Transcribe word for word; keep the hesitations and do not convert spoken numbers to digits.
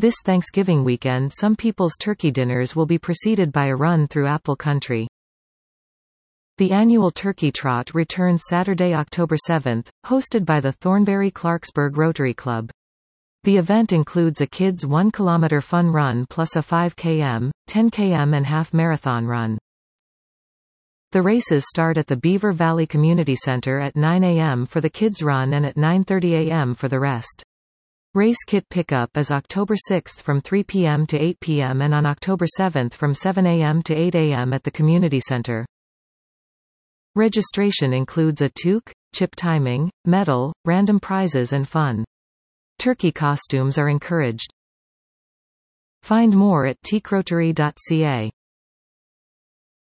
This Thanksgiving weekend some people's turkey dinners will be preceded by a run through apple country. The annual Turkey Trot returns Saturday, October seventh, hosted by the Thornbury-Clarksburg Rotary Club. The event includes a kids' one kilometer fun run plus a five kilometer, ten kilometer and half marathon run. The races start at the Beaver Valley Community Center at nine a m for the kids' run and at nine thirty a m for the rest. Race kit pickup is October sixth from three p m to eight p m and on October seventh from seven a m to eight a m at the community center. Registration includes a toque, chip timing, medal, random prizes and fun. Turkey costumes are encouraged. Find more at teakrotary dot c a.